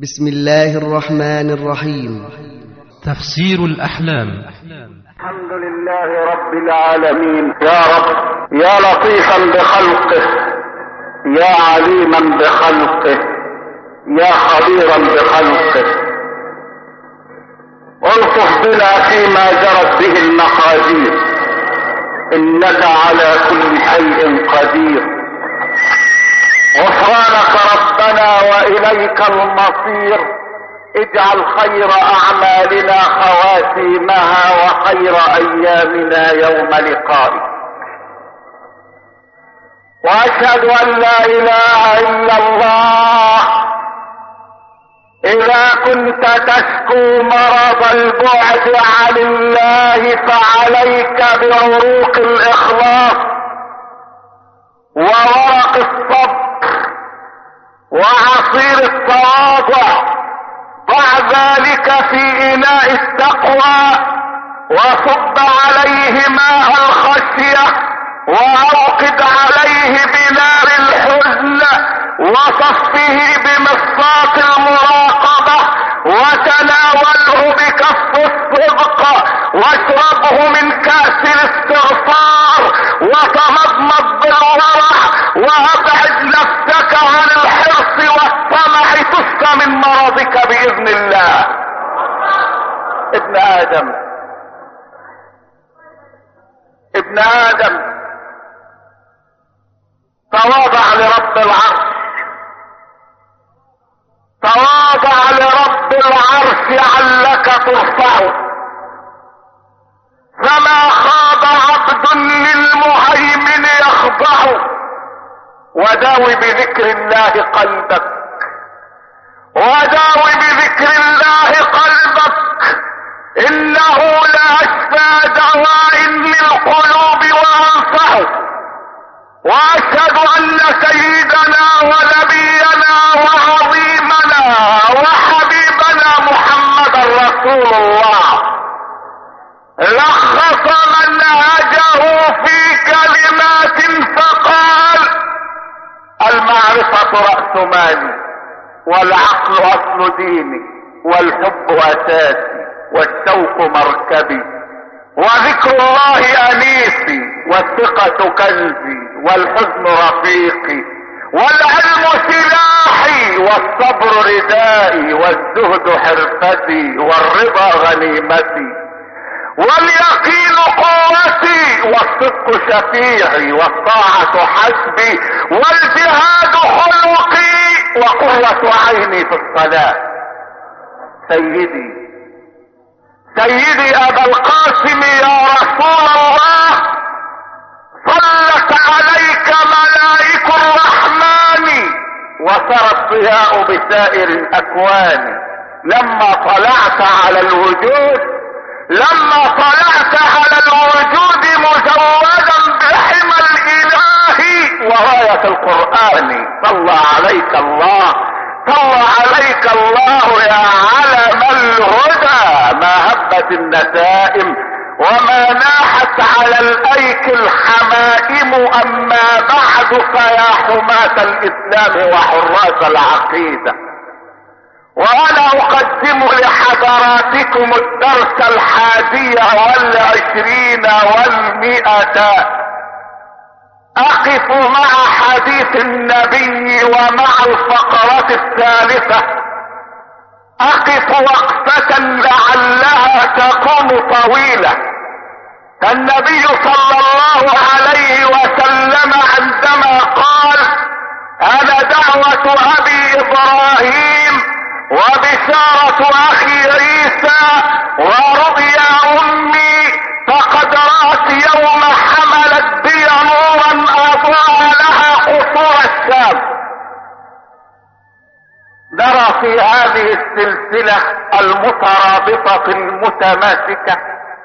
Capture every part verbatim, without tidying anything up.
بسم الله الرحمن الرحيم. تفسير الأحلام. الحمد لله رب العالمين. يا رب يا لطيفا بخلقه، يا عليما بخلقه، يا خبيرا بخلقه، الطف بنا فيما جرت به المقادير، انك على كل شيء قدير. غفرانك ربنا واليك المصير. اجعل خير اعمالنا خواتيمها وخير ايامنا يوم لقائك. واشهد ان لا اله الا الله. اذا كنت تشكو مرض البعد عن الله فعليك بعروق الاخلاص وورق الصبر وعصير التواضع. ضع ذلك في اناء التقوى وصب عليه ماء الخشية واوقد عليه بنار الحزن وصفه بمصفاة المراقبة وتناوله بكف الصدق واشربه من كأس الاستغفار وتمضمض بالورع وابعد نفسك عن الحرص والطمع تشفى من مرضك بإذن الله. ابن آدم ابن آدم تواضع لرب العرش، تواضع لرب العرش علك ترفعه. فما خاب عبد للمهيمن يخضعه. وداوي بذكر الله قلبك، وداوي بذكر الله قلبك، انه لا اشفى دواء للقلوب وانفعه. واشهد ان سيدنا ونبينا وعظيمنا وحبيبنا محمدا رسول الله لخص منهجه في كلمات فقال: المعرفة رأس مالي، والعقل اصل ديني، والحب اساسي، والشوق مركبي، وذكر الله انيسي، والثقة كنزي، والحزن رفيقي، والعلم سلاحي، والصبر ردائي، والزهد حرفتي، والرضا غنيمتي، واليقين قوتي، والصدق شفيعي، والطاعة حسبي، والجهاد خلقي، وقرة عيني في الصلاة. سيدي سيدي ابا القاسم يا رسول الله، صلت عليك ملائك الرحمن وسرى الضياء بسائر الاكوان. لما طلعت على الوجود لما طلعت على الوجود مزودا بحمى الاله وراية القرآن. صلى عليك الله، صلى عليك الله يا علم الهدى. ما هبت النسائم وما ناحت على الايك الحمائم. اما بعد فيا حماة الاسلام وحراس العقيدة، وانا اقدم لحضراتكم الدرس الحادي والعشرين والمئة. اقف مع حديث النبي ومع الفقرة الثالثة. اقف وقفة لعلها تكون طويلة. النبي صلى الله عليه وسلم عندما قال: انا دعوة ابي ابراهيم وبشارة اخي عيسى ورؤيا امي، فقد رأت يوم حملت بي نورا اضاء لها قصور الشام. نرى في هذه السلسلة المترابطة المتماسكة،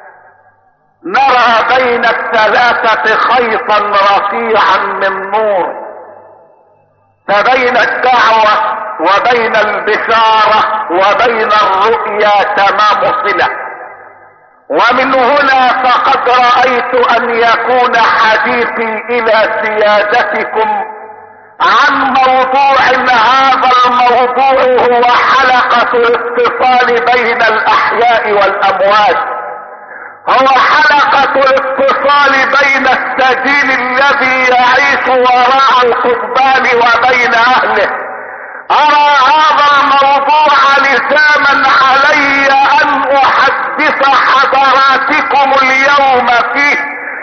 نرى بين الثلاثة خيطا رفيعا من نور، فبين الدعوة وبين البشارة وبين الرؤيا تمام صلة. ومن هنا فقد رأيت ان يكون حديثي الى سيادتكم عن موضوع هذا الموضوع هو حلقة الاتصال بين الأحياء والأموات، هو حلقة الاتصال بين السجين الذي يعيش وراء القضبان وبين أهله. أرى هذا الموضوع لزاما علي أن أحدث حضراتكم اليوم فيه،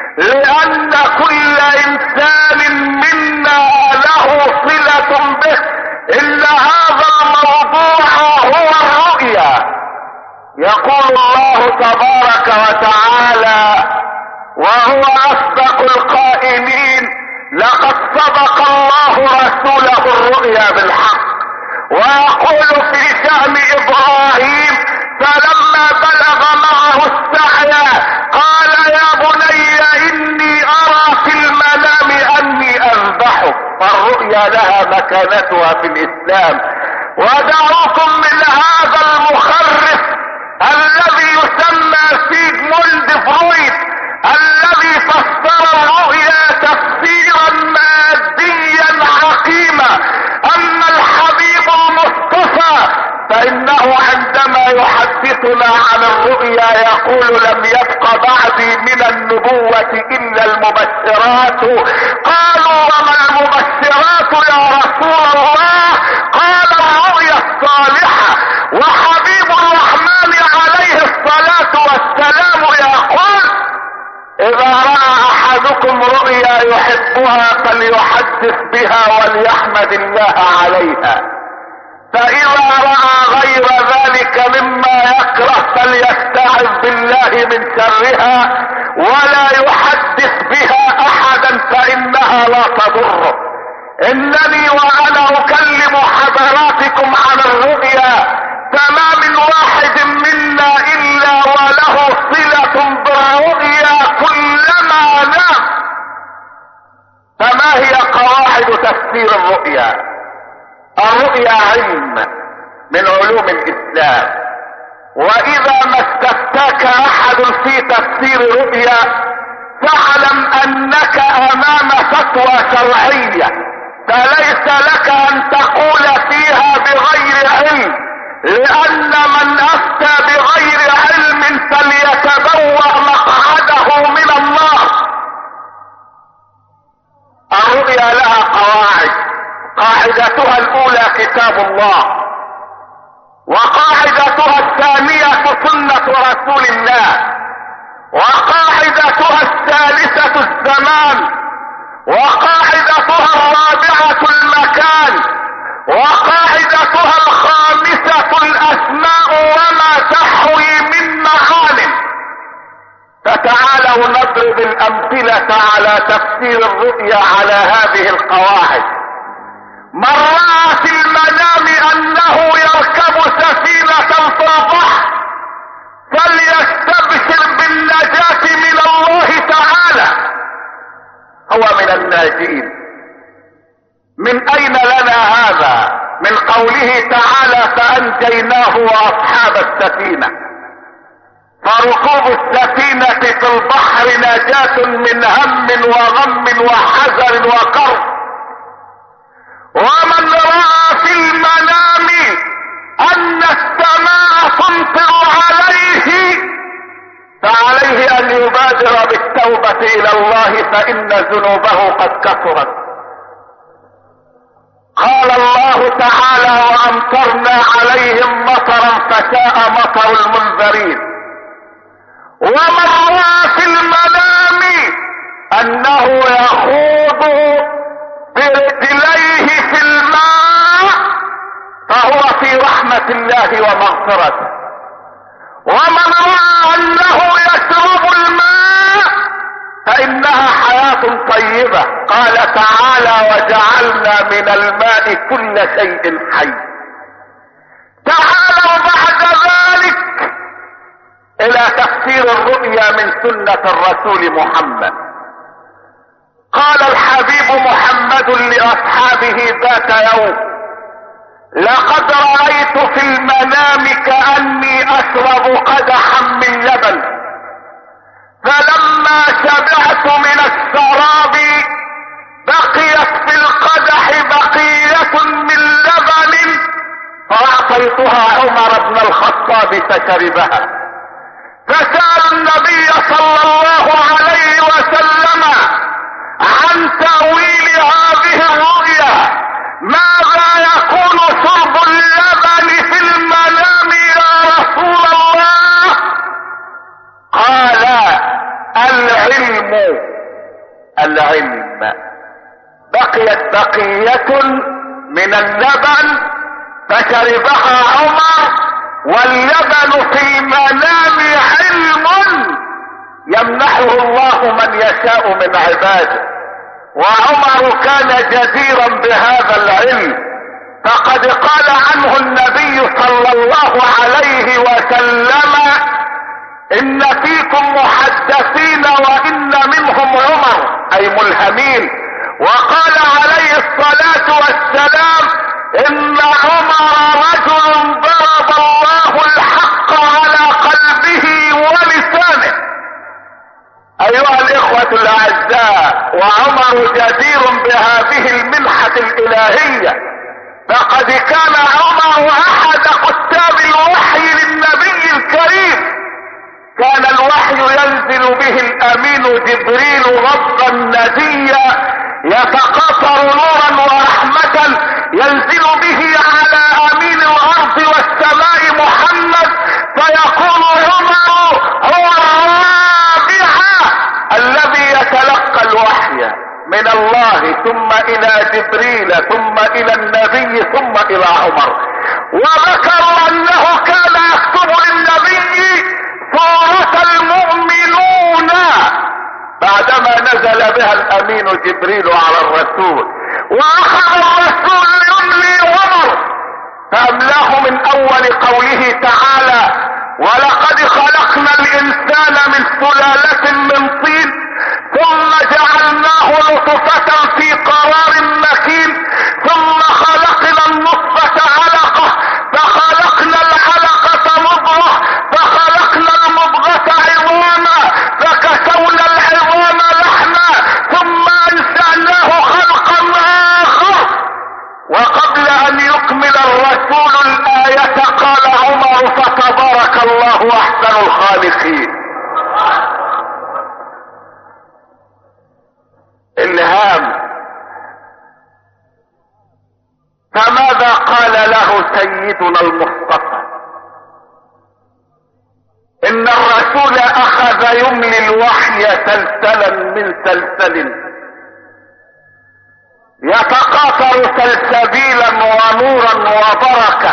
لأن كل إنسان منا له صلة به. إن هذا الموضوع هو الرؤيا. يقول الله تبارك وتعالى وهو أصدق القائلين: لقد صدق الله رسوله الرؤيا بالحق. ويقول في شأن إبراهيم: فلما بلغ معه السعي قال يا بني إني أرى في المنام أني أذبحك. فالرؤيا لها مكانتها في الإسلام. ودعوكم من هذا المخرف الذي يسمى سيغموند فرويد، الذي فسر الرؤيا تفسيرا ماديا عقيما. أما الحبيب المصطفى فإنه عندما يحدثنا عن الرؤيا يقول: لم يبق بعدي من النبوة إلا المبشرات. قالوا: وما المبشرات يا رسول الله؟ قال: الرؤيا الصالحة. وحبيب الرحمن عليه الصلاة والسلام يقول: إذا رأى أحدكم رؤيا يحبها فليحدث بها وليحمد الله عليها، فإذا رأى غير ذلك مما يكره فليستعذ بالله من شرها ولا يحدث بها أحدا فإنها لا تضره. إنني وأنا أكلم حضراتكم عن الرؤيا فما من واحد منا إلا وله صلة بالرؤيا كلما نام. فما هي قواعد تفسير الرؤيا؟ الرؤيا علم من علوم الإسلام، وإذا ما استفتاك أحد في تفسير رؤيا فاعلم أنك أمام فتوى شرعية، فليس لك أن تقول فيها بغير علم، لأن من أفتى بغير علم فليتبوأ مقعده من النار. الرؤيا لها قواعد، قاعدتها الأولى كتاب الله، وقاعدتها الثانية سنة رسول الله، وقاعدتها الثالثة الزمان، وقاعدتها الرابعة المكان، وقاعدتها الخامسة الأسماء وما تحوي من معان. فتعالوا نضرب الأمثلة على تفسير الرؤيا على هذه القواعد. من رأى في المنام أنه يركب سفينة في البحر فليستبشر بالنجاة من الله تعالى، هو من الناجين. من أين لنا هذا؟ من قوله تعالى: فأنجيناه وأصحاب السفينة. فركوب السفينة في البحر نجاة من هم وغم وحزن وكرب. ومن رأى في المنام أن السماء تمطر عليه فعليه أن يبادر بالتوبة إلى الله فإن ذنوبه قد كثرت. قال الله تعالى: وأمطرنا عليهم مطرا فساء مطر المنذرين. ومن رأى في المنام أنه يخوض برجليه في الماء فهو في رحمة الله ومغفرته. ومن رأى أنه يشرب الماء فإنها حياة طيبة. قال تعالى: وجعلنا من الماء كل شيء حي. تعالوا بعد ذلك إلى تفسير الرؤيا من سنة الرسول محمد. قال الحبيب محمد لأصحابه ذات يوم: لقد رأيت في المنام كأني أشرب قدحا من لبن، فلما شبعت من الشراب بقيت في القدح بقية من لبن اعطيتها عمر بن الخطاب فشربها. فسأل النبي صلى الله عليه وسلم عن تأويل هذه الرؤيا، ماذا يكون شرب اللبن في المنام يا رسول الله؟ قال العلم العلم. بقيت بقية من اللبن فشربها عمر، واللبن في المنام علم يمنحه الله من يشاء من عباده، وعمر كان جديرا بهذا العلم، فقد قال عنه النبي صلى الله عليه وسلم ان فيكم محدثين وان منهم عمر، اي ملهمين. وقال عليه الصلاة والسلام ان عمر رجل ضرب الله الحق على قلبه ولسانه. ايها الاخوة الاعزاء، وعمر جدير بهذه المنحة الالهية، فقد كان عمر احد كتاب الوحي للنبي الكريم. كان الوحي ينزل به الامين جبريل ربا نديا يتقاطر نورا ورحمة، ينزل به على امين الارض والسماء محمد، فيقول عمر هو الرابع الذي يتلقى الوحي من الله، ثم الى جبريل، ثم الى النبي، ثم الى عمر. وذكروا انه كان يكتب للنبي سورة المؤمنون بعدما نزل بها الامين جبريل على الرسول، واخذ الرسول يملي عمر فاملاه من اول قوله تعالى ولقد خلقنا الانسان من سلالة من طين ثم جعلناه نطفة في قرار مكين ثم خلقنا النطفة علقة فخلقنا العلقة مضغة فخلقنا المضغة عظاما فكسونا العظام لحما ثم انشأناه خلقا اخر. وقبل ان يكمل الرسول الآية قال عمر فتبارك الله احسن الخالقين. الهام. فماذا قال له سيدنا المصطفى؟ ان الرسول اخذ يملي الوحي سلسلا من سلسل يتقاطر سلسبيلا ونورا وبركة،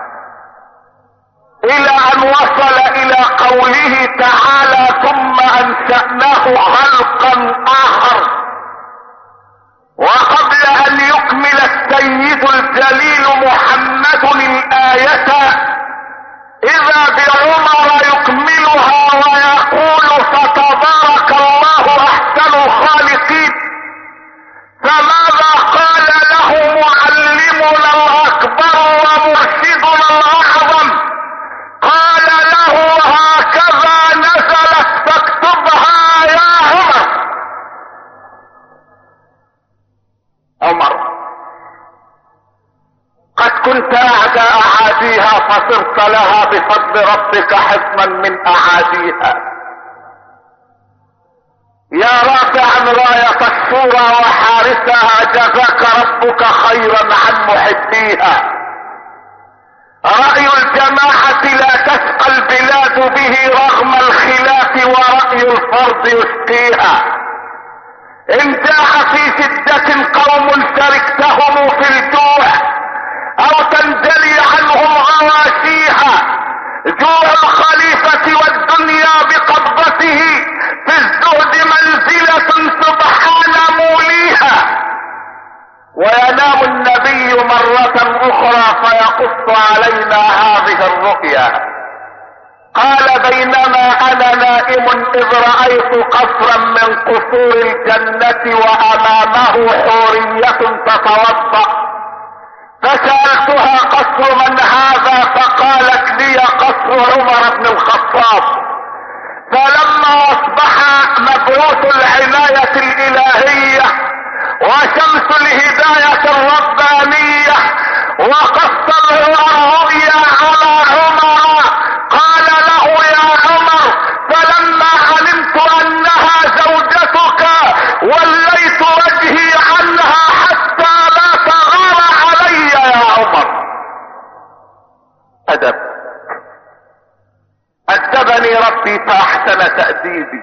الى ان وصل الى قوله تعالى ثم انشأناه خلقا اخر. وقبل ان يكمل السيد الجليل محمد الآية اذا بعمر يكملها ويقول فتبارك الله احسن الخالقين. فماذا قال له معلمنا الاكبر ومرشدنا الاعظم؟ قال له هكذا نزلت فاكتبها يا عمر. عمر قد كنت اعدى اعاديها فصرت لها بفضل ربك حصنا من اعاديها. يا رافعا راية الشورى وحارسها جزاك ربك خيرا عن محبيها. رأي الجماعة لا تسقى البلاد به رغم الخلاف ورأي الفرد يسقيها. ان جاء في شدة قوم شركتهم في الجوع او تنجلي عنهم غواشيها. جوع الخليفة والدنيا بقبضته في الزهد منزلة سبحان موليها. وينام النبي مرة اخرى فيقص علينا هذه الرؤيا. قال بينما انا نائم اذ رأيت قصرا من قصور الجنة وامامه حورية تتوضأ. فسألتها قصر من هذا؟ فقالت لي قصر عمر بن الخطاب. فلما اصبح مبعوث العناية الالهية وشمس الهداية الربانية وقص الرؤيا سيدي.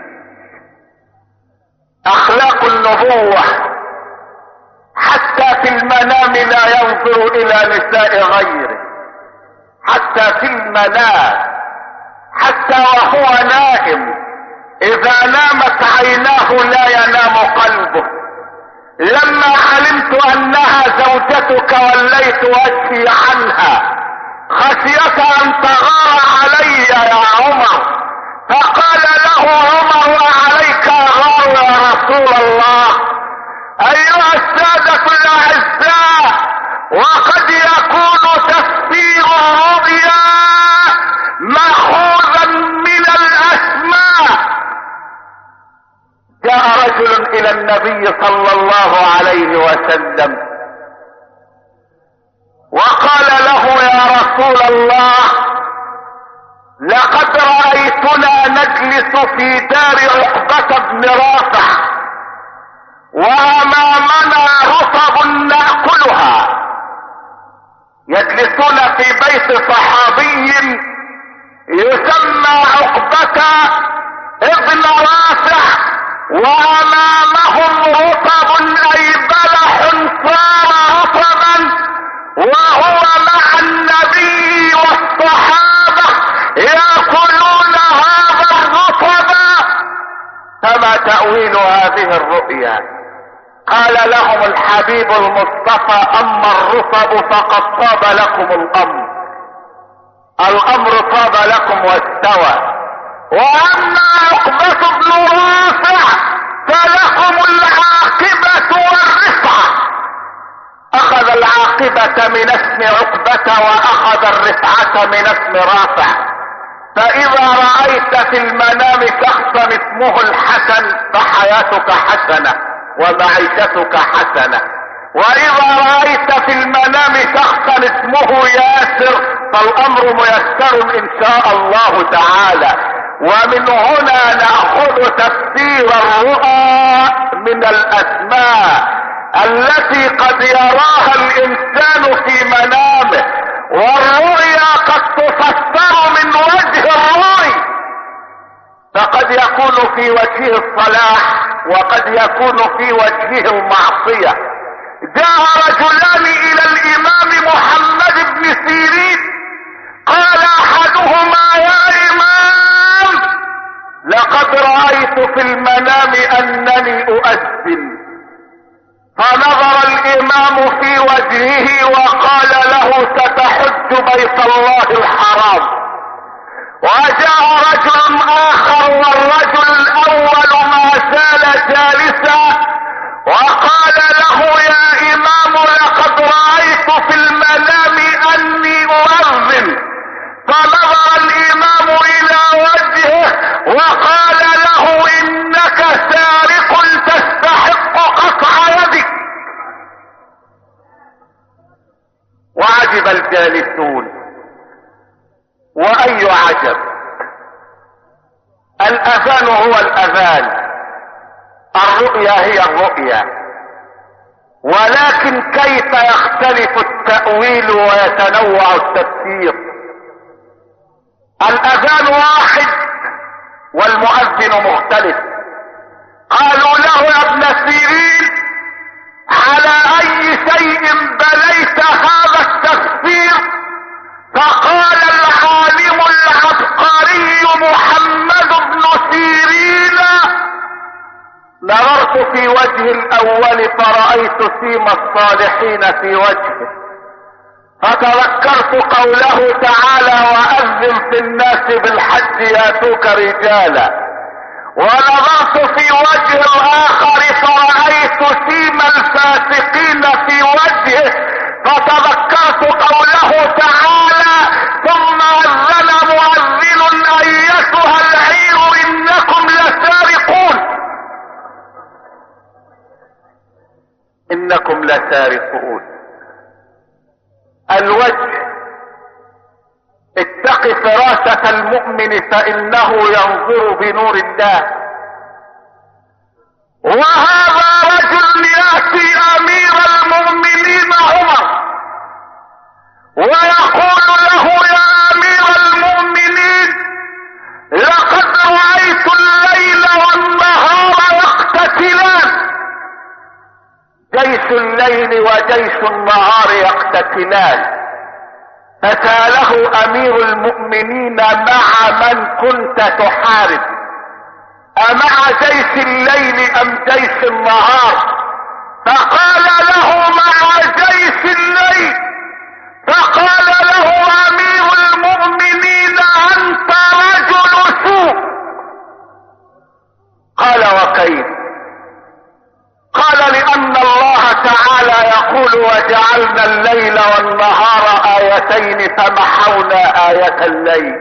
اخلاق النبوة حتى في المنام لا ينظر الى نساء غيره، حتى في المنام، حتى وهو نائم اذا نامت عيناه لا ينام قلبه. لما علمت انها زوجتك وليت وجهي عنها خشية ان تغار علي يا عمر. فقال له عمر: وعليك غار يا رسول الله. ايها السادة الاعزاء، وقد يكون تفسير الرؤيا ماخوذا من الاسماء. جاء رجل الى النبي صلى الله عليه وسلم وقال له: يا رسول الله، لقد رأيتنا نجلس في دار عقبة بن رافع وامامنا رطب نأكلها. يجلسون في بيت صحابي يسمى عقبة ابن رافع وامامهم رطب اي بلح صار رطبا، وهو مع النبي والصحابة يأكلون هذا الرطب. فما تأويل هذه الرؤيا؟ قال لهم الحبيب المصطفى: اما الرطب فقد طاب لكم الامر، الامر طاب لكم واستوى، واما عقبة بن رافع فلكم العاقبة والرفعة. اخذ العاقبة من اسم عقبة واخذ الرفعة من اسم رافع. فاذا رأيت في المنام شخصا اسمه الحسن فحياتك حسنة ومعيشتك حسنة، واذا رأيت في المنام شخصا اسمه ياسر فالامر ميسر ان شاء الله تعالى. ومن هنا نأخذ تفسير الرؤى من الاسماء التي قد يراها الانسان في منامه، والرؤيا قد تفسر من وجه الرؤي، فقد يكون في وجهه الصلاح وقد يكون في وجهه المعصية. جاء رجلان الى الامام محمد بن سيرين، قال احدهما: يا امام، لقد رأيت في المنام انني اؤذن. فنظر الامام في وجهه وقال له: ستحج بيت الله الحرام. وجاء رجل اخر والرجل الاول ما زال جالسا وقال له: يا امام، لقد رأيت في المنام اني اؤذن. فنظر الامام الى وجهه وقال له: انك سارق تستحق قطع يدك. وعجب الجالسون، واي عجب، الاذان هو الاذان، الرؤيا هي الرؤيا، ولكن كيف يختلف التأويل ويتنوع التفسير؟ الاذان واحد والمؤذن مختلف. قالوا له: يا ابن سيرين، على اي شيء بنيت هذا التفسير؟ فقال العالم العبقري محمد بن سيرين: نظرت في وجه الاول فرأيت سيم الصالحين في وجهه، فتذكرت قوله تعالى: واذن في الناس بالحج ياتوك رجالا. ونظرت في وجه الاخر فرأيت سيم الفاسقين في وجهه، فتذكرت قوله تعالى: ثم اذن مؤذن ايتها العير انكم لسارقون. انكم لسارقون. الوجه: اتق فراسة المؤمن فانه ينظر بنور الله. وهذا رجل يأتي امير المؤمنين عمر ويقول له: يا امير المؤمنين، لقد رأيت الليلة وجيش النهار يقتتلان، فسأله امير المؤمنين مع من كنت تحارب؟ امع جيش الليل ام جيش النهار؟ فقال له مع جيش الليل. فقال له امير المؤمنين انت رجل سوء. قال وكيف؟ قال لان الله تعالى يقول وجعلنا الليل والنهار آيتين فمحونا آية الليل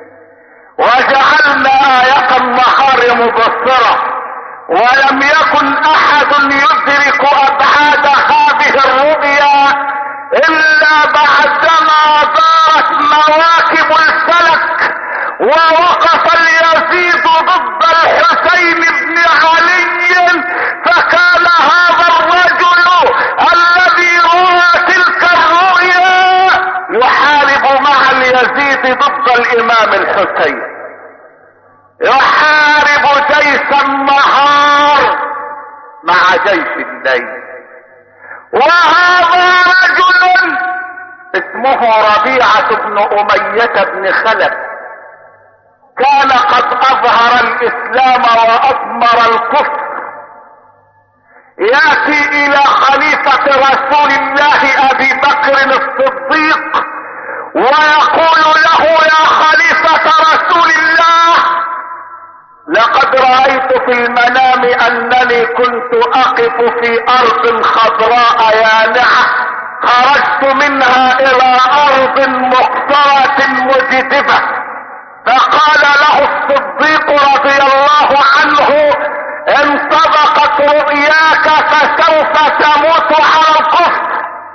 وجعلنا آية النهار مبصرة، ولم يكن احد يدرك ابعاد هذه الرؤيا الا بعدما دارت مواكب الفلك ووقف اليزيد ضد الحسين بن علي، فكان هذا الرجل الذي رأى تلك الرؤيا يحارب مع اليزيد ضد الامام الحسين، يحارب جيش النهار مع جيش الليل. وهذا رجل اسمه ربيعة بن أمية بن خلف، كان قد اظهر الاسلام واضمر الكفر، ياتي الى خليفة رسول الله ابي بكر الصديق ويقول له يا خليفة رسول الله، لقد رأيت في المنام انني كنت اقف في ارض خضراء يانعة، خرجت منها الى ارض مقصرة مجدبة. فقال له الصديق رضي الله عنه ان صدقت رؤياك فسوف تموت على الكفر.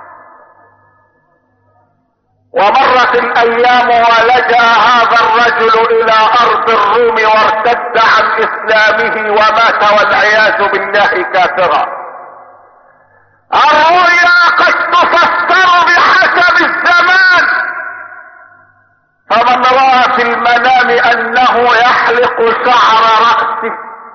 ومرت الايام ولجأ هذا الرجل الى ارض الروم وارتد عن اسلامه ومات والعياذ بالله كافرا. الرؤيا قد تفسر بحسب الزمان، فمن رأى في المنام انه يحلق شعر رأسه،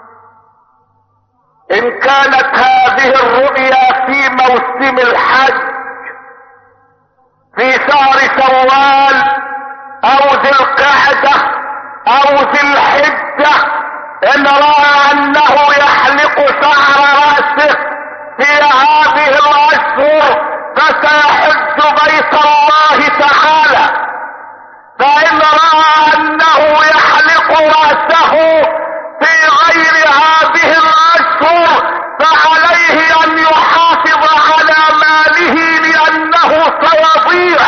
ان كانت هذه الرؤيا في موسم الحج في شهر شوال او ذي القعدة او ذي الحجة، ان رأى انه يحلق شعر رأسه في هذه الاشهر فسيحج بيت الله تعالى. فإن رأى أنه يحلق رأسه في غير هذه الأشهر فعليه أن يحافظ على ماله لأنه سيضيع.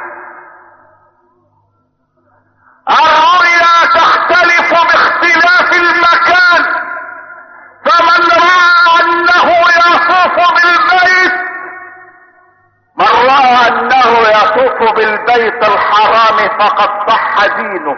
الرؤيا تختلف باختلاف المكان، فمن رأى أنه يطوف بالبيت من رأى أنه يطوف بالبيت الحرام فقد صح دينه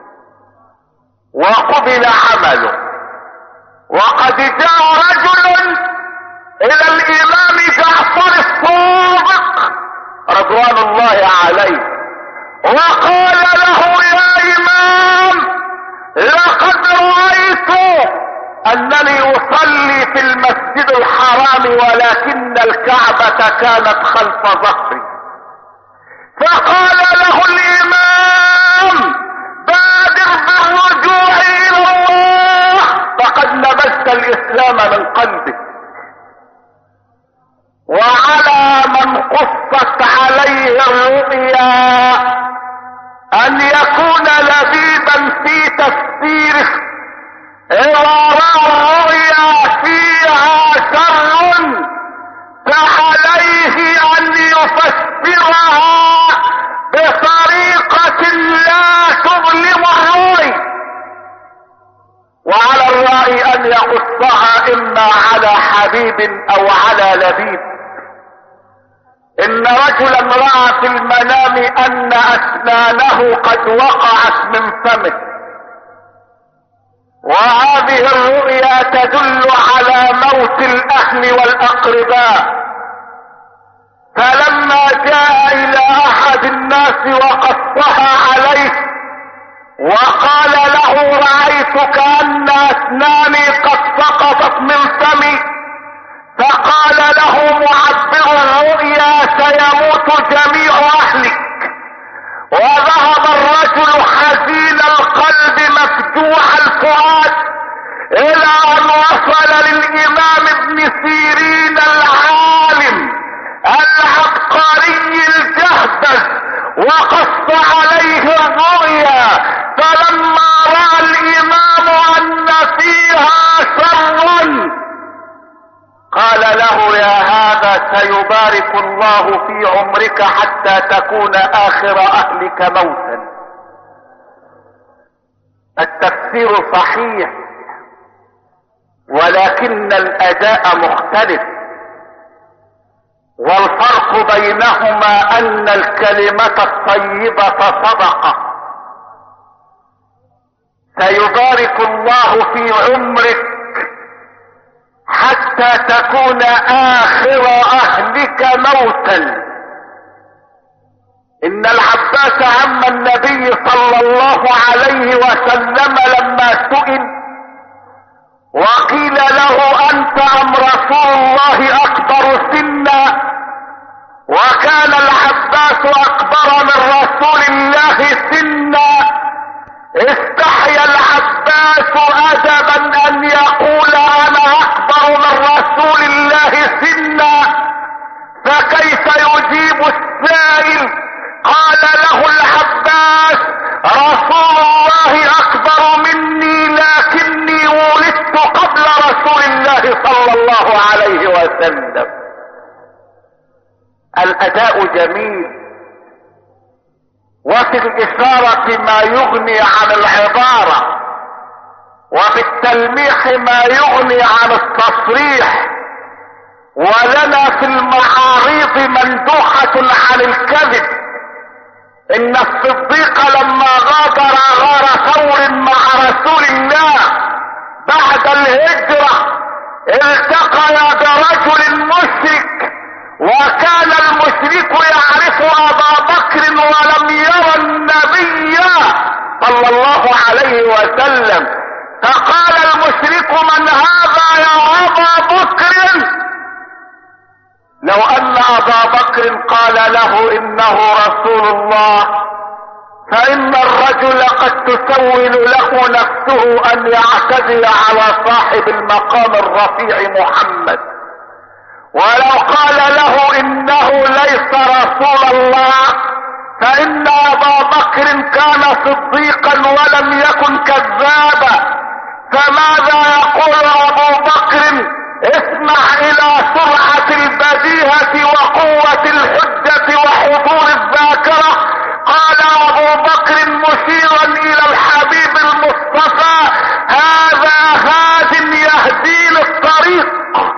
وقبل عمله. وقد جاء رجل إلى الإمام جعفر الصادق رضوان الله عليه وقال له يا إمام لقد رأيت أنني أصلي في المسجد الحرام ولكن الكعبة كانت خلف ظهري. فقال له الإمام بادر بالرجوع إلى الله فقد نبذت الإسلام من قلبك. وعلى من قصت عليه الرؤيا أن يكون لبيبا في تفسيره، إذا رأى الرؤيا فيها شر فعليه أن يفسرها بطريقة لا تظلم الرؤي، وعلى الرأي أن يقصها إما على حبيب أو على لبيب. إن رجلا رأى في المنام أن أسنانه قد وقعت من فمه، وهذه الرؤيا تدل على موت الاهل والاقرباء. فلما جاء الى احد الناس وقصها عليه وقال له رأيت كأن اسناني قد سقطت من فمي، فقال له معبر الرؤيا فؤاد، الى ان وصل للامام ابن سيرين العالم العبقري الجهبذ وقص عليه الرؤيا، فلما راى الامام ان فيها شرا قال له: يا هذا سيبارك الله في عمرك حتى تكون اخر اهلك موتا. التفسير صحيح، ولكن الاداء مختلف، والفرق بينهما ان الكلمة الطيبة صدقة. سيبارك الله في عمرك حتى تكون اخر اهلك موتا. ان العباس عم النبي صلى الله عليه وسلم لما سئل وقيل له: انت ام رسول الله اكبر سنا؟ وكان العباس اكبر من رسول الله سنا. استحيا العباس ادبا ان يقول: انا اكبر من رسول الله سنا، فكيف يجيب السائل؟ قال له العباس: رسول الله اكبر مني، لكني ولدت قبل رسول الله صلى الله عليه وسلم. الاداء جميل، وفي الاشارة ما يغني عن العبارة، وفي التلميح ما يغني عن التصريح، ولنا في المعاريض مندوحة عن الكذب. ان الصديق لما غادر غار ثور مع رسول الله بعد الهجرة التقى برجل مشرك، وكان المشرك يعرف ابا بكر ولم يرى النبي صلى الله عليه وسلم، فقال المشرك: من هذا يا ابا بكر؟ لو ان ابا بكر قال له: انه رسول الله، فان الرجل قد تسول له نفسه ان يعتدي على صاحب المقام الرفيع محمد. ولو قال له: انه ليس رسول الله، فان ابا بكر كان صديقا ولم يكن كذابا. فماذا يقول ابو بكر؟ اسمع الى سرعة البديهة وقوة الحجة وحضور الذاكرة. قال ابو بكر مشيرا الى الحبيب المصطفى: هذا هاد يهدي للطريق.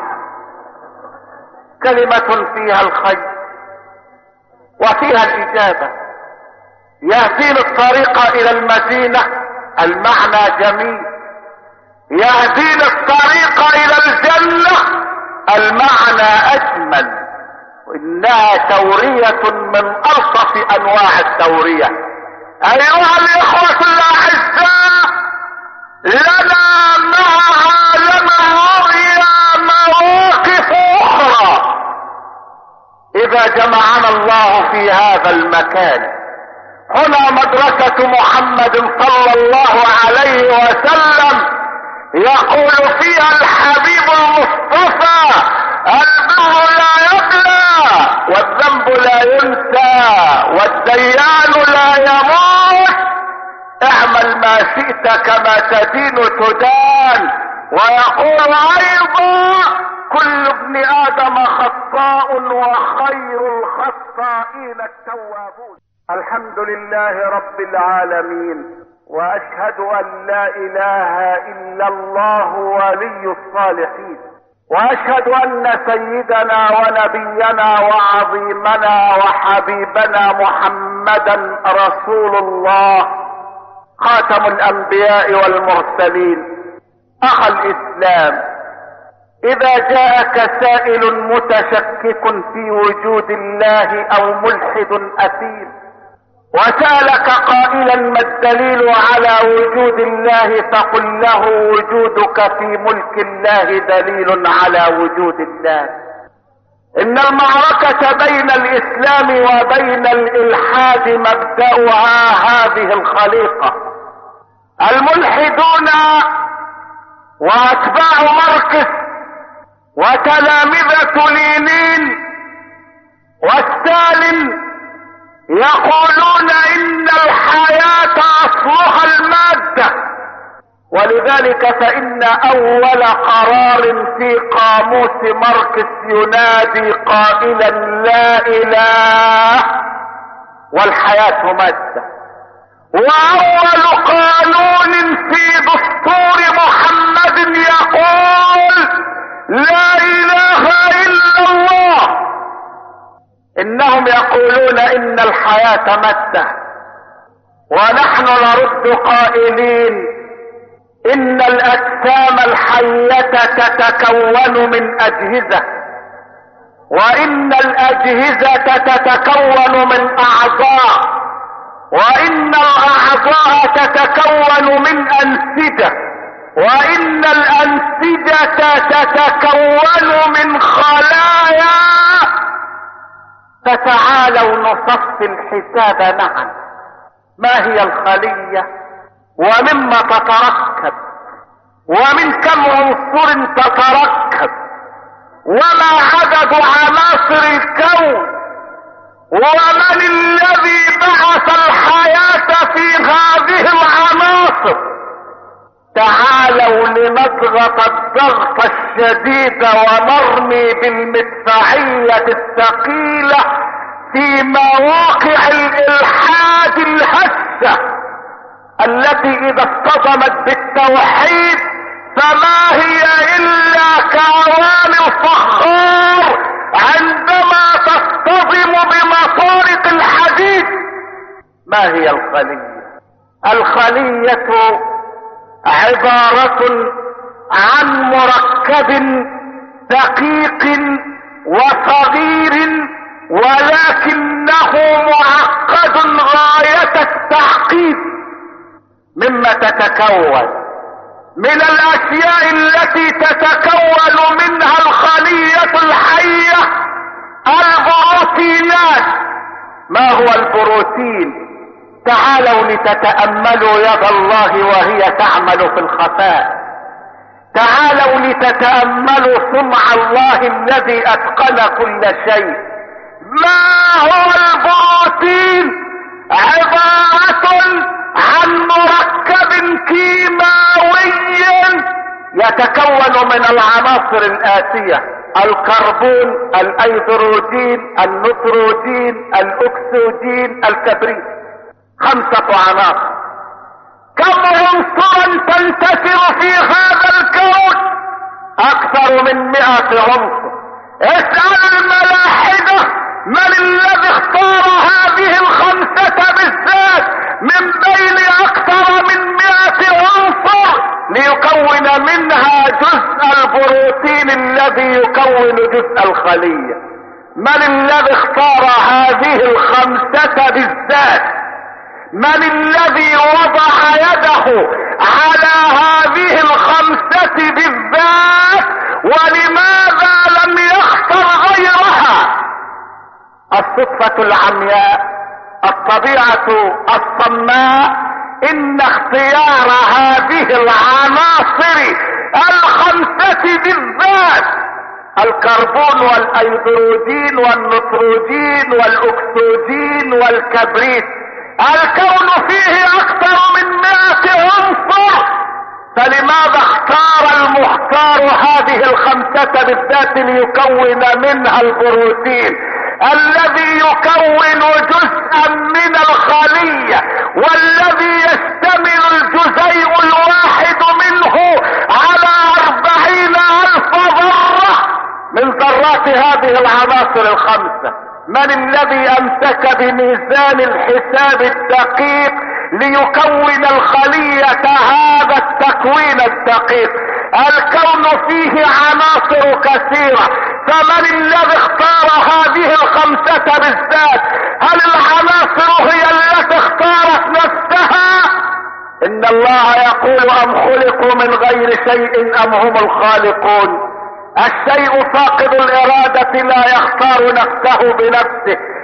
كلمة فيها الخير وفيها الإجابة. يهدي للطريق إلى المدينة، المعنى جميل. يهدي للطريق إلى الجنة، المعنى أجمل. وإنها تورية من ألطف أنواع التورية. أيها الإخوة الأعزاء، لنا مع عالم الرؤيا مواقف أخرى إذا جمعنا الله في هذا المكان. هنا مدرسة محمد صلى الله عليه وسلم يقول فيها الحبيب المصطفى: البر لا يبلى، والذنب لا ينسى، والديان لا يموت. اعمل ما شئت كما تدين تدان. ويقول ايضا: كل ابن ادم خطاء وخير الخطائين التوابون. الحمد لله رب العالمين، واشهد ان لا اله الا الله ولي الصالحين، واشهد ان سيدنا ونبينا وعظيمنا وحبيبنا محمدا رسول الله خاتم الانبياء والمرسلين. اخ الاسلام، اذا جاءك سائل متشكك في وجود الله او ملحد اثيم وسألك قائلا: ما الدليل على وجود الله؟ فقل له: وجودك في ملك الله دليل على وجود الله. ان المعركة بين الاسلام وبين الالحاد مبدأها هذه الخليقة. الملحدون واتباع ماركس وتلامذة لينين وستالين يقولون ان الحياة اصلها المادة، ولذلك فان اول قرار في قاموس ماركس ينادي قائلا لا اله والحياة مادة، واول قانون في دستور محمد يقول لا اله الا الله. انهم يقولون ان الحياة مادة، ونحن نرد قائلين ان الاجسام الحية تتكون من اجهزة، وان الاجهزة تتكون من اعضاء، وان الاعضاء تتكون من انسجة، وان الانسجة تتكون من خلايا. فتعالوا نصفي الحساب معا. ما هي الخلية ومما تتركب ومن كم عنصر تتركب وما عدد عناصر الكون ومن الذي بعث الحياة في هذه العناصر؟ تعالوا لنضغط الضغط الشديد ونرمي بالمدفعية الثقيلة في مواقع الإلحاد الهشة التي إذا اصطدمت بالتوحيد فما هي إلا كأوان الفخار عندما تصطدم بمطارق الحديد. ما هي الخلية؟ الخلية عبارة عن مركب دقيق وصغير ولكنه معقد غاية التعقيد. مما تتكون من الاشياء التي تتكون منها الخلية الحية البروتينات. ما هو البروتين؟ تعالوا لتتأملوا يد الله وهي تعمل في الخفاء. تعالوا لتتأملوا صنع الله الذي اتقن كل شيء. ما هو البروتين؟ عبارة عن مركب كيماوي يتكون من العناصر الآتية: الكربون، الايدروجين، النيتروجين، الاكسجين، الكبريت. خمسة عناصر. كم عنصرا تنتشر في هذا الكون؟ اكثر من مئة عنصر. اسأل الملاحدة من الذي اختار هذه الخمسة بالذات من بين اكثر من مئة عنصر ليكون منها جزء البروتين الذي يكون جزء الخلية. من الذي اختار هذه الخمسة بالذات؟ من الذي وضع يده على هذه الخمسة بالذات؟ ولماذا لم يختر غيرها؟ الصدفة العمياء، الطبيعة الصماء، ان اختيار هذه العناصر الخمسة بالذات، الكربون والايدروجين والنيتروجين والاكسجين والكبريت، الكون فيه اكثر من مئة عنصر، فلماذا اختار المختار هذه الخمسة بالذات ليكون منها البروتين الذي يكون جزءا من الخلية والذي يشتمل الجزيء الواحد منه على أربعين ألف ذرة من ذرات هذه العناصر الخمسة؟ من الذي أمسك بميزان الحساب الدقيق ليكون الخلية هذا التكوين الدقيق؟ الكون فيه عناصر كثيرة، فمن الذي اختار هذه الخمسة بالذات؟ هل العناصر هي التي اختارت نفسها؟ ان الله يقول ام خلقوا من غير شيء ام هم الخالقون. الشيء فاقد الارادة لا يختار نفسه بنفسه،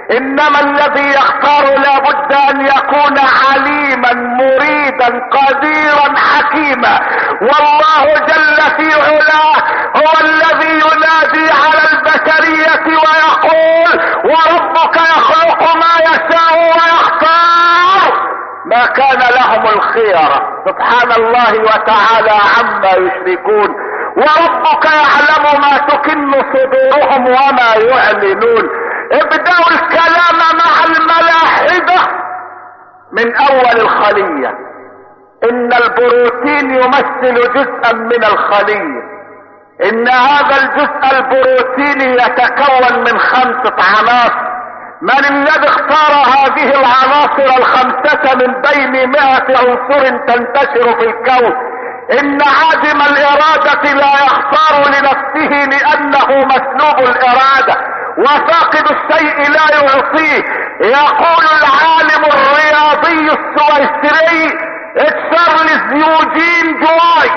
انما الذي يختار لابد ان يكون عليما مريدا قديرا حكيما. والله جل في علاه هو الذي ينادي على البشرية ويقول وربك يخلق ما يشاء ويختار ما كان لهم الخيرة. سبحان الله وتعالى عما يشركون. وربك يعلم ما تكن صدورهم وما يعلنون. ابدأوا الكلام مع الملاحدة من اول الخلية. ان البروتين يمثل جزءا من الخلية. ان هذا الجزء البروتيني يتكون من خمسة عناصر. من الذي اختار هذه العناصر الخمسة من بين مئة عنصر تنتشر في الكون؟ ان عادم الارادة لا يختار لنفسه لانه مسلوب الارادة، وفاقد الشيء لا يعطيه. يقول العالم الرياضي السويسري تشارلز يوجين جواي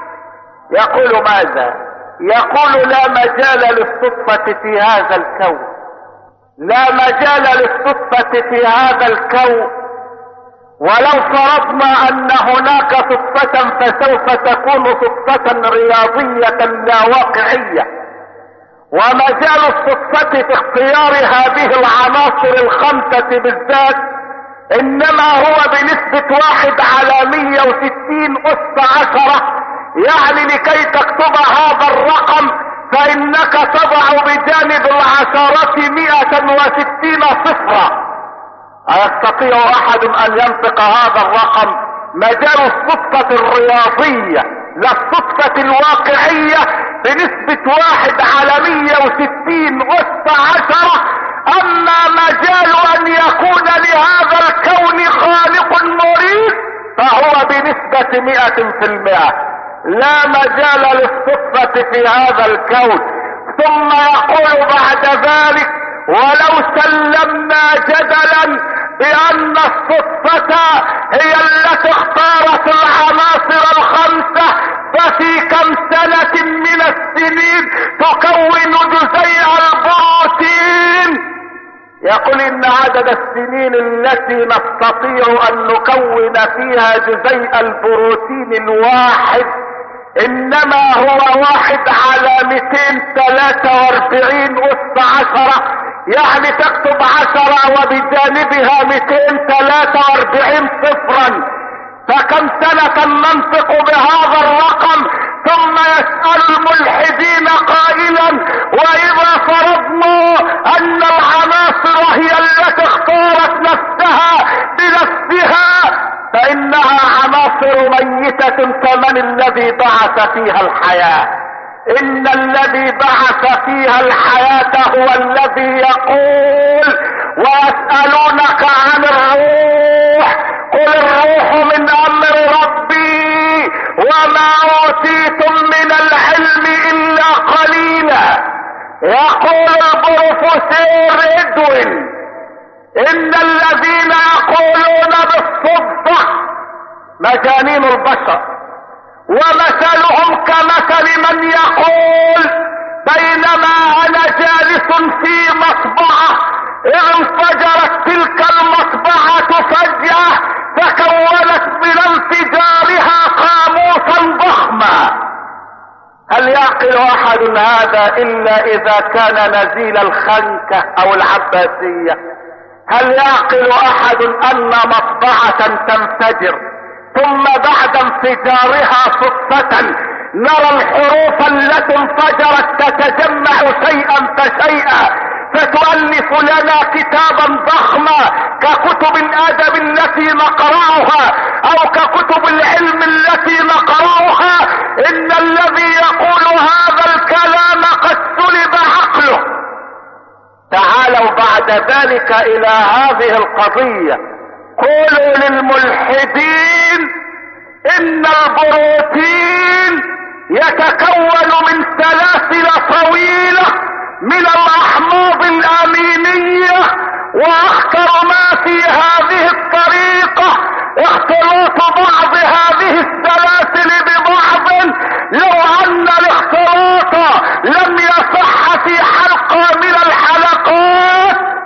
يقول ماذا؟ يقول لا مجال للصدفة في هذا الكون، لا مجال للصدفة في هذا الكون. ولو فرضنا ان هناك صدفة فسوف تكون صدفة رياضية لا واقعية. ومجال الصدفة في اختيار هذه العناصر الخمسة بالذات انما هو بنسبة واحد على مية وستين اس عشرة. يعني لكي تكتب هذا الرقم فانك تضع بجانب العشرات مئة وستين صفرا. أيستطيع احد ان ينطق هذا الرقم؟ مجال الصدفة الرياضية لا الصدفة الواقعية بنسبة واحد على مية وستين اس عشرة. اما مجال ان يكون لهذا الكون خالق مريد فهو بنسبة مئة في المئة. لا مجال للصدفة في هذا الكون. ثم يقول بعد ذلك ولو سلمنا جدلا بان الصدفة هي التي اختارت العناصر الخمسة ففي كم سنة من السنين تكون جزيء البروتين. يقول ان عدد السنين التي نستطيع ان نكون فيها جزيء البروتين الواحد انما هو واحد على مئتين وثلاثة واربعين اس عشرة. يعني تكتب عشرة وبجانبها مئتين وثلاثة واربعين صفرا. فكم سنة ننطق بهذا الرقم؟ ثم يسأل الملحدين قائلا واذا فرضنا ان العناصر هي التي اختارت نفسها بنفسها فانها عناصر ميتة فمن الذي بعث فيها الحياة؟ ان الذي بعث فيها الحياة هو الذي يقول ويسألونك عن الروح قل الروح من امر ربي وما اوتيتم من العلم الا قليلا. يقول البروفيسور ادوين ان الذين يقولون بالصدفة مجانين البشر ومثلهم كمثل من يقول بينما انا جالس في مطبعة اذ انفجرت تلك المطبعة فجأة فكونت من انفجارها قاموسا ضخما. هل يعقل احد هذا الا اذا كان نزيل الخنكة او العباسية؟ هل يعقل احد ان مطبعة تنفجر ثم بعد انفجارها صدفة نرى الحروف التي انفجرت تتجمع شيئا فشيئا فتؤلف لنا كتابا ضخما ككتب الادب التي نقرأها او ككتب العلم التي نقرأها؟ ان الذي يقول هذا الكلام قد سلب عقله. تعالوا بعد ذلك الى هذه القضية. قولوا للملحدين ان البروتين يتكون من سلاسل طويلة من الاحماض الامينية واخطر ما في هذه الطريقة اختلاط بعض هذه السلاسل ببعض. لو ان الاختلاط لم يصح في حلقة من الحلقات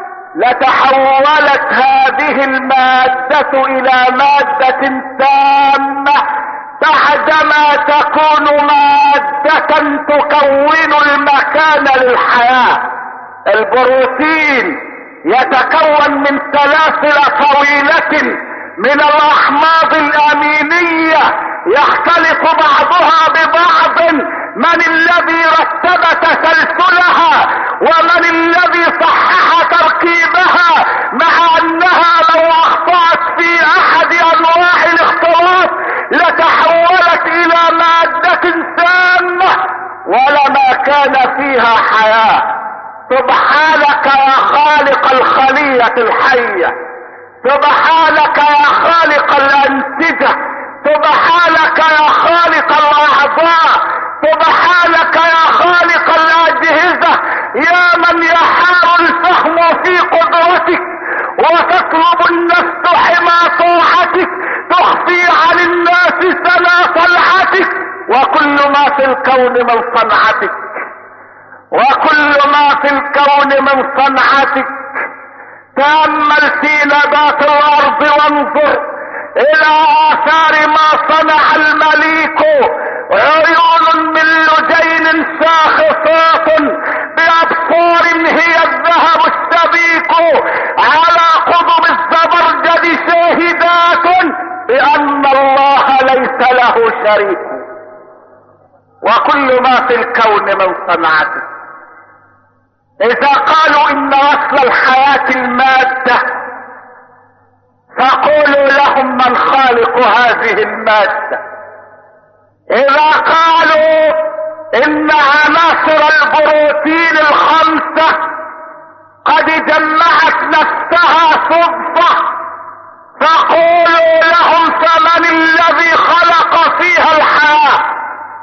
لتحولت هذه المادة الى مادة تامة بعدما تكون مادة تكون المكان للحياة. البروتين يتكون من سلاسل طويلة من الاحماض الامينية يختلط بعضها ببعض. من الذي رتب تسلسلها ومن الذي صحح تركيبها، مع انها لو اخطأت في احد انواع الاختلاط لتحولت الى مادة سامة ولما كان فيها حياة. سبحانك يا خالق الخلية الحية، سبحانك يا خالق الانسجة، سبحانك يا خالق الاعضاء، سبحانك يا خالق الاجهزة، يا من يحار الفهم في قدرتك وتطلب النفس حمى طاعتك، تخفي عن الناس سنا صنعتك، وكل ما في الكون من صنعتك، وكل ما في الكون من صنعتك. تأمل في نبات الارض وانظر الى اثار ما صنع المليك. عيون من لجين ساخطات بابصار هي الذهب السبيك، على قضب الزبرجد شاهدات بان الله ليس له شريك، وكل ما في الكون من صنعته. اذا قالوا ان اصل الحياة المادة فقولوا لهم من خالق هذه المادة. اذا قالوا ان عناصر البروتين الخمسة قد جمعت نفسها صدفة فقولوا لهم فمن الذي خلق فيها الحياة.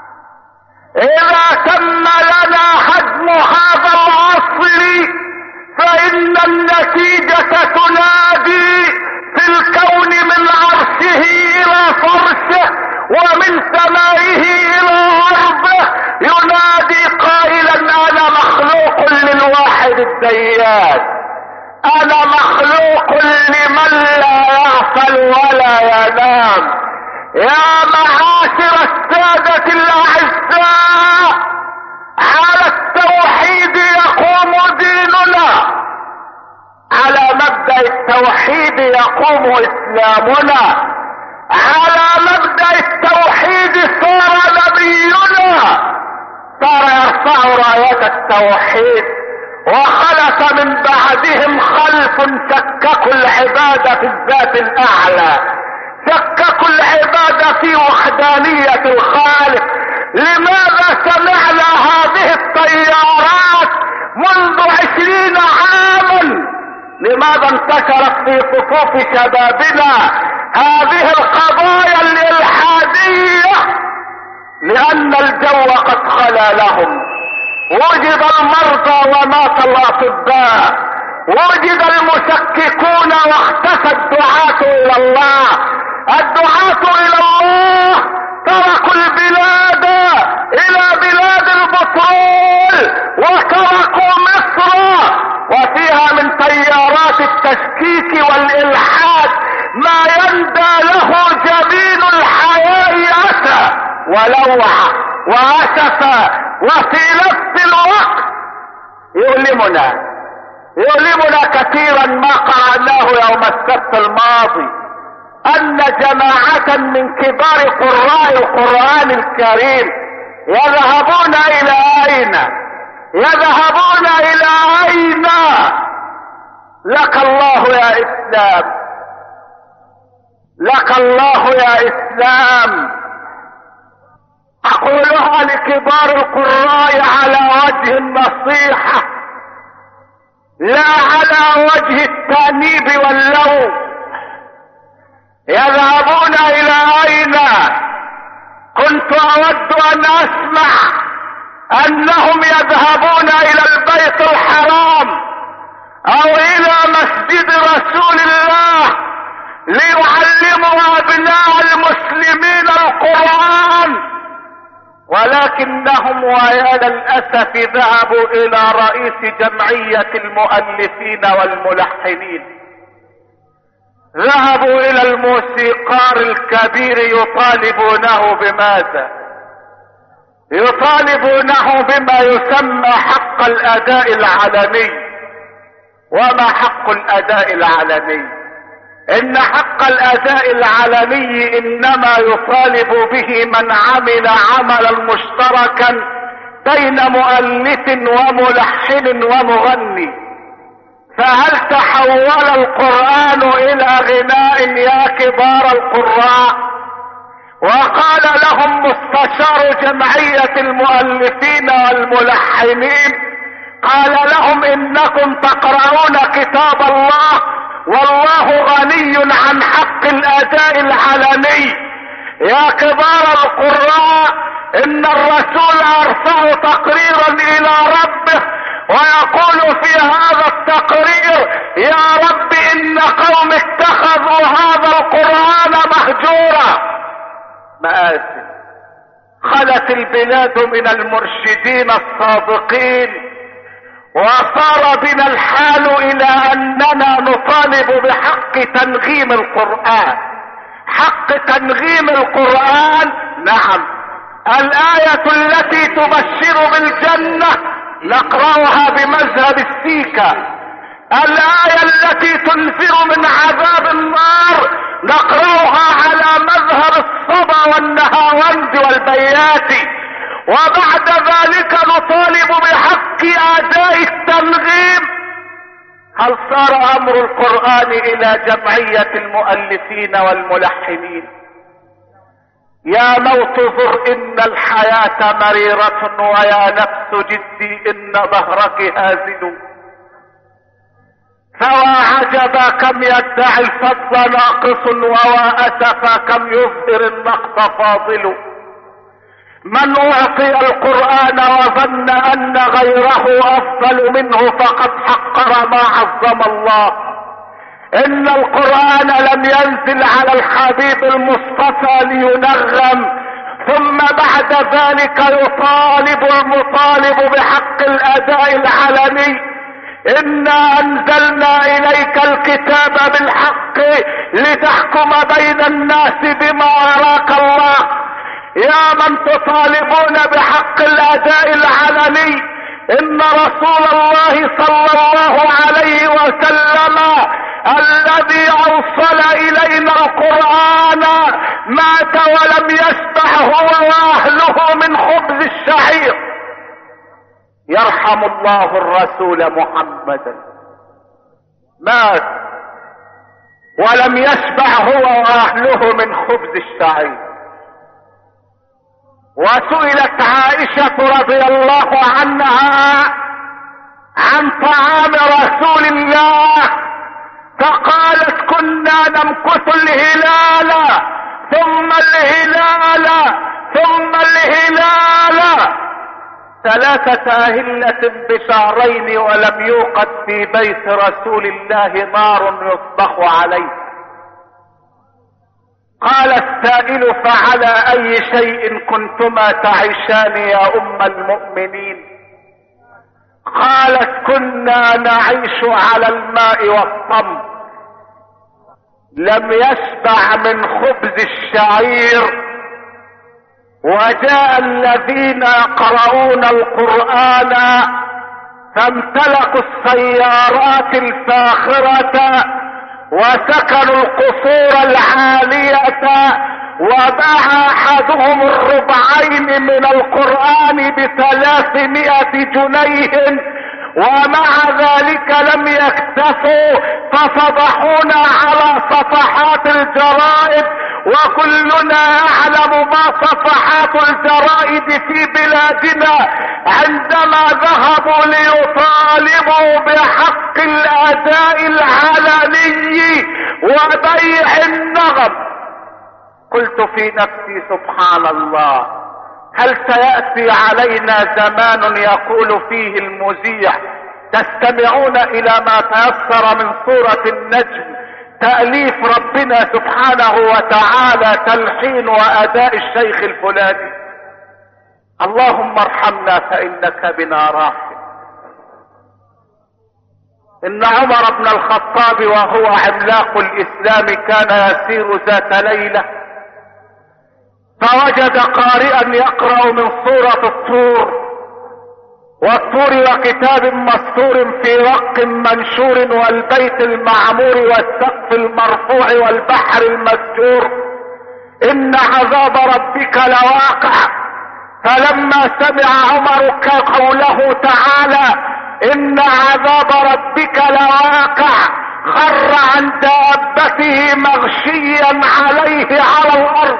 اذا تم لنا هدم هذا الاصل فان النتيجة تنادي في الكون من عرشه الى فرشه ومن سمائه الى ارضه، ينادي قائلا انا مخلوق للواحد الديان، انا مخلوق لمن لا يغفل ولا ينام. يا معاشر السادة الاعزاء، على التوحيد يقوم ديننا، على مبدأ التوحيد يقوم اسلامنا، على مبدأ التوحيد صار نبينا، صار يرفع راية التوحيد. وخلف من بعدهم خلف شككوا العبادة في الذات الاعلى، شككوا العبادة في وحدانية الخالق. لماذا سمعنا هذه التيارات منذ عشرين عاما؟ لماذا انتشرت في صفوف شبابنا هذه القضايا الالحادية؟ لان الجو قد خلا لهم، وجد المرضى ومات الاطباء، وجد المشككون واختفى الدعاة الى الله. الدعاة الى الله تركوا البلاد الى بلاد البترول وتركوا مصر، وفيها من تيارات التشكيك والالحاد ما يندى له جبين الحياء اسى ولوعة واسفا، وفي نفس الوقت يؤلمنا يؤلمنا كثيرا ما قرأناه يوم السبت الماضي، ان جماعة من كبار قراء القرآن الكريم يذهبون الى اين يذهبون الى اين؟ لك الله يا اسلام، لك الله يا اسلام. اقولها لكبار القراء على وجه النصيحة لا على وجه التأنيب واللوم. يذهبون الى اين؟ كنت اود ان اسمع انهم يذهبون الى البيت الحرام او الى مسجد رسول الله ليعلموا ابناء المسلمين القرآن، ولا ولكنهم ويا للأسف ذهبوا إلى رئيس جمعية المؤلفين والملحنين، ذهبوا إلى الموسيقار الكبير يطالبونه بماذا؟ يطالبونه بما يسمى حق الأداء العلني. وما حق الأداء العلني؟ إن حق الأداء العلني إنما يطالب به من عمل عملا مشتركا بين مؤلف وملحن ومغني. فهل تحول القرآن إلى غناء يا كبار القراء؟ وقال لهم مستشار جمعية المؤلفين والملحنين، قال لهم إنكم تقرؤون كتاب الله والله غني عن حق الأداء العلني. يا كبار القراء، إن الرسول أرسل تقريرا إلى ربه ويقول في هذا التقرير: يا رب إن قوم اتخذوا هذا القرآن مهجورا. مآسف. خلت البلاد من المرشدين الصادقين، وصار بنا الحال إلى أننا نطالب بحق تنغيم القرآن. حق تنغيم القرآن، نعم. الآية التي تبشر بالجنة نقرأها بمذهب السيكا، الآية التي تنفر من عذاب النار نقرأها على مذهب الصبا والنهاوند والبياتي. وبعد ذلك نطالب بحق أداء التنغيم. هل صار أمر القرآن إلى جمعية المؤلفين والملحنين؟ يا موت ذر إن الحياة مريرة، ويا نفس جدي إن ظهرك هازل. فوا عجبا كم يدعي الفضل ناقص، ووا أسفا كم يظهر النقص فاضل. من أعطي القرآن وظن أن غيره أفضل منه فقد حقر ما عظم الله. إن القرآن لم ينزل على الحبيب المصطفى لينغم، ثم بعد ذلك يطالب المطالب بحق الأداء العلني. إنا أنزلنا إليك الكتاب بالحق لتحكم بين الناس بما أراك الله. يا من تطالبون بحق الأداء العلني، إن رسول الله صلى الله عليه وسلم الذي أوصل إلينا القرآن مات ولم يشبع هو وأهله من خبز الشعير. يرحم الله الرسول محمدا، مات ولم يشبع هو وأهله من خبز الشعير. وسئلت عائشة رضي الله عنها عن طعام رسول الله فقالت: كنا نمكث الهلال ثم الهلال ثم الهلال، ثلاثة أهلة بشهرين ولم يوقد في بيت رسول الله نار يصبح عليه. قال السائل: فعلى أي شيء كنتما تعيشان يا أم المؤمنين؟ قالت: كنا نعيش على الماء والطمر. لم يشبع من خبز الشعير، وجاء الذين يقرؤون القرآن فامتلكوا السيارات الفاخرة وسكنوا القصور العالية، وباع احدهم الربعين من القرآن بثلاثمائة جنيه، ومع ذلك لم يكتفوا ففضحونا على صفحات الجرائد، وكلنا يعلم ما صفحات الجرائد في بلادنا عندما ذهبوا ليطالبوا بحق الأداء العلني وبيع النغم. قلت في نفسي: سبحان الله، هل سيأتي علينا زمان يقول فيه المذيع: تستمعون إلى ما تيسر من سورة النجم، تأليف ربنا سبحانه وتعالى، تلحين وأداء الشيخ الفلاني؟ اللهم ارحمنا فإنك بنا راحم. إن عمر بن الخطاب وهو عملاق الإسلام كان يسير ذات ليلة فوجد قارئا يقرأ من سورة الطور، والطور وكتاب مسطور في رق منشور والبيت المعمور والسقف المرفوع والبحر المسجور، إن عذاب ربك لواقع. فلما سمع عمر قوله تعالى إن عذاب ربك لواقع خر عن دابته مغشيا عليه على الأرض،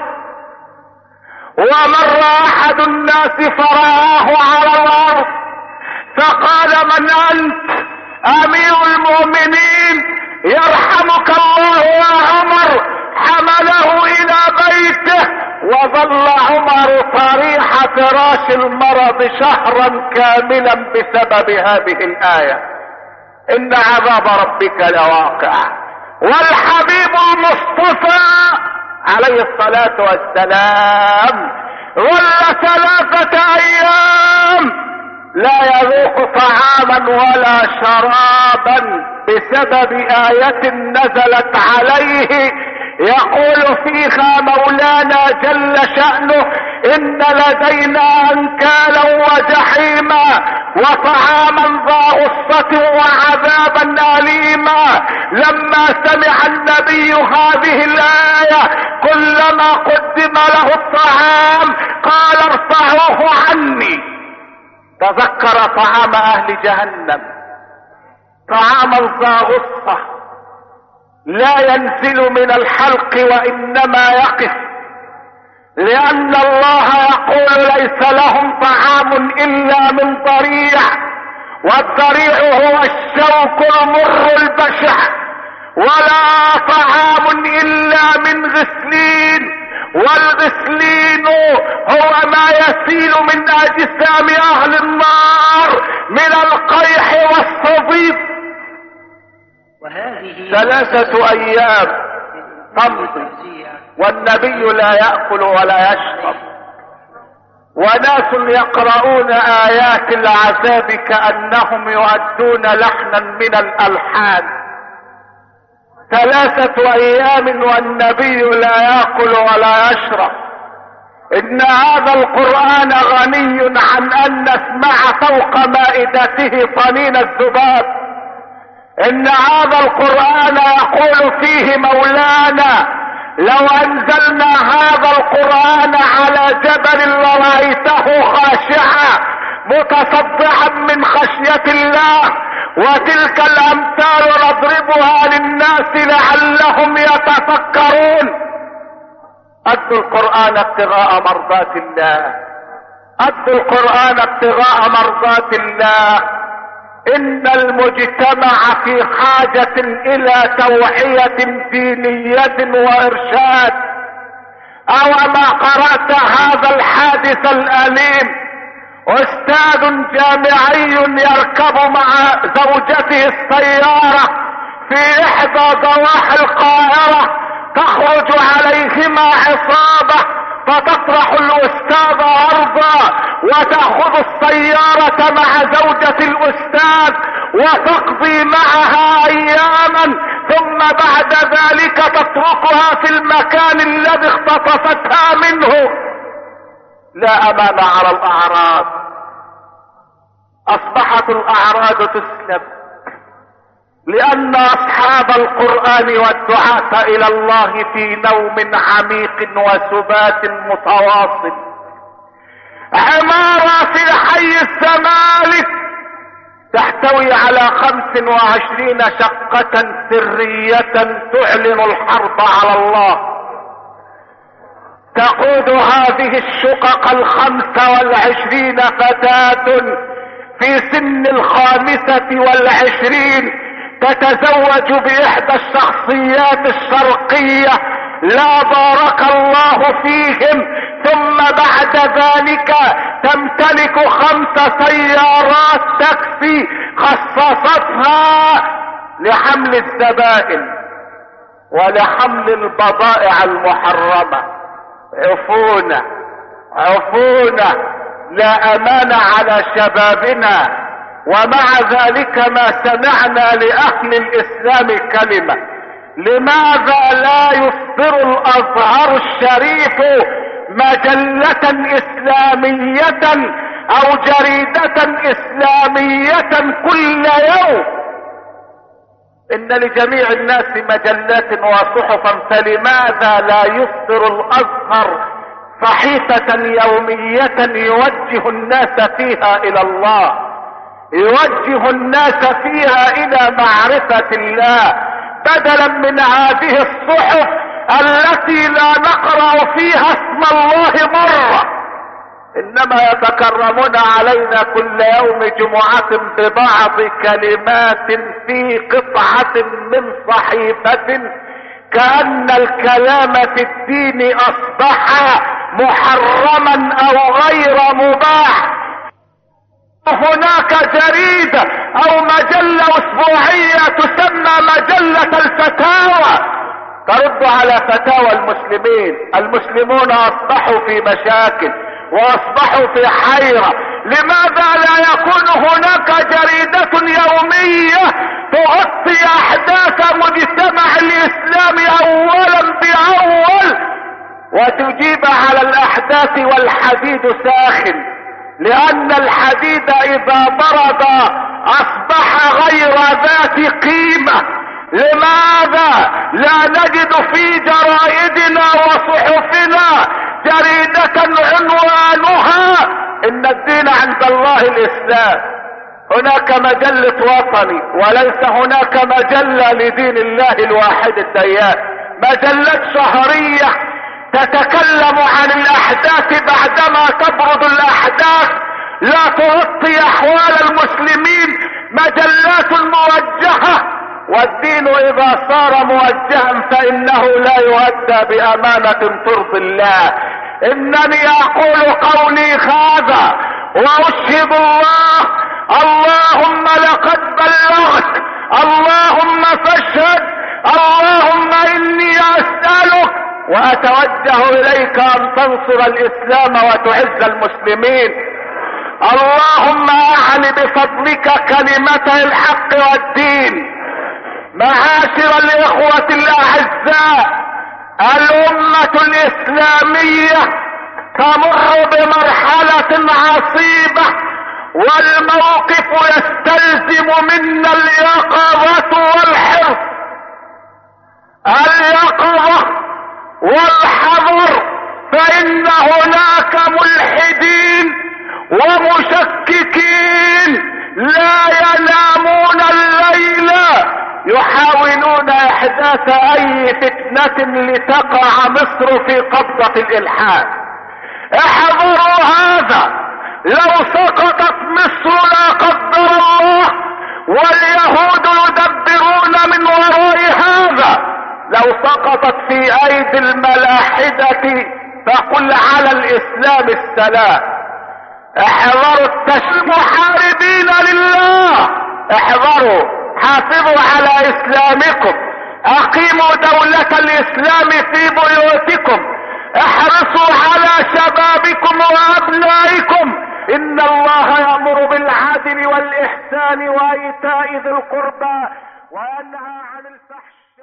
ومر أحد الناس فرآه على الأرض فقال من أنت؟ أمير المؤمنين يرحمك الله يا عمر. حمله إلى بيته وظل عمر طريح فراش المرض شهرا كاملا بسبب هذه الآية إن عذاب ربك لواقع. والحبيب المصطفى عليه الصلاة والسلام ظل ثلاثة أيام لا يذوق طعاما ولا شرابا بسبب آية نزلت عليه يقول فيها مولانا جل شأنه إن لدينا أنكالا وجحيما وطعاما ذا غصة وعذابا أليما. لما سمع النبي هذه الآية كلما قدم له الطعام قال ارفعوه عني. تذكر طعام أهل جهنم، طعاما ذا غصة لا ينزل من الحلق وإنما يقف، لأن الله يقول ليس لهم طعام إلا من ضريع، والضريع هو الشوك المر البشع، ولا طعام إلا من غسلين، والغسلين هو ما يسيل من أجسام أهل النار من القيح والصديد. ثلاثة أيام تمضي والنبي لا يأكل ولا يشرب، وناس يقرؤون آيات العذاب كأنهم يؤدون لحنا من الألحان. ثلاثة أيام والنبي لا يأكل ولا يشرب. إن هذا القرآن غني عن أن نسمع فوق مائدته طنين الذباب. إن هذا القرآن يقول فيه مولانا لو أنزلنا هذا القرآن على جبل لرأيته خاشعا متصدعا من خشية الله. وتلك الأمثال نضربها للناس لعلهم يتفكرون. أدوا القرآن ابتغاء مرضات الله، أدوا القرآن ابتغاء مرضات الله. إن المجتمع في حاجة إلى توعية دينية وإرشاد. أو ما قرأت هذا الحادث الأليم؟ أستاذ جامعي يركب مع زوجته السيارة في إحدى ضواحي القاهرة، تخرج عليهما عصابة فتطرح الأستاذ أرضا وتأخذ السيارة مع زوجة الأستاذ وتقضي معها أياما، ثم بعد ذلك تتركها في المكان الذي اختطفتها منه. لا أمان على الأعراض، أصبحت الأعراض تسلب، لأن أصحاب القرآن والدعاة إلى الله في نوم عميق وسبات متواصل. عمارة في حي الزمالك تحتوي على خمس وعشرين شقة سرية تعلن الحرب على الله. تقود هذه الشقق الخمس والعشرين فتاة في سن الخامسة والعشرين تتزوج بإحدى الشخصيات الشرقية لا بارك الله فيهم، ثم بعد ذلك تمتلك خمس سيارات تاكسي خصصتها لحمل الزبائن ولحمل البضائع المحرمة. عفونة عفونة لا امان على شبابنا، ومع ذلك ما سمعنا لاهل الاسلام كلمة. لماذا لا يصدر الازهر الشريف مجلة اسلامية او جريدة اسلامية كل يوم؟ ان لجميع الناس مجلات وصحفا، فلماذا لا يصدر الازهر صحيفة يومية يوجه الناس فيها الى الله، يوجه الناس فيها الى معرفة الله، بدلا من هذه الصحف التي لا نقرأ فيها اسم الله مرة، انما يتكرمون علينا كل يوم جمعة ببعض كلمات في قطعة من صحيفة، كأن الكلام في الدين اصبح محرما او غير مباح. هناك جريدة او مجلة اسبوعية تسمى مجلة الفتاوى ترد على فتاوى المسلمين. المسلمون اصبحوا في مشاكل واصبحوا في حيرة. لماذا لا يكون هناك جريدة يومية تغطي احداث مجتمع الاسلام اولا باول وتجيب على الاحداث؟ والحديد ساخن، لان الحديد اذا برد اصبح غير ذات قيمة. لماذا لا نجد في جرائدنا وصحفنا جريدة عنوانها ان الدين عند الله الاسلام؟ هناك مجلة وطني وليس هناك مجلة لدين الله الواحد الديان، مجلة شهرية تتكلم عن الاحداث بعدما تبرد الاحداث، لا تغطي احوال المسلمين، مجلات موجهة. والدين اذا صار موجها فانه لا يؤدى بامانة ترضي الله. انني اقول قولي هذا واشهد الله، اللهم لقد بلغت، اللهم فاشهد، اللهم اني اسألك واتوجه اليك ان تنصر الاسلام وتعز المسلمين. اللهم اعل بفضلك كلمة الحق والدين. معاشر الاخوة الاعزاء، الامة الاسلامية تمر بمرحلة عصيبة، والموقف يستلزم منا اليقظة والحرص. اليقظة والحذر، فإن هناك ملحدين ومشككين لا ينامون الليل يحاولون احداث اي فتنة لتقع مصر في قبضة الالحاد. احذروا هذا، لو سقطت مصر لا قدر الله واليهود يدبرون من وراء هذا، لو سقطت في ايدي الملاحدة فقل على الاسلام السلام. احذروا التشريع، محاربين لله احذروا، حافظوا على اسلامكم، اقيموا دولة الاسلام في بيوتكم، احرصوا على شبابكم وابنائكم. ان الله يأمر بالعدل والاحسان وايتاء ذي القربى وينهى عن الفحشاء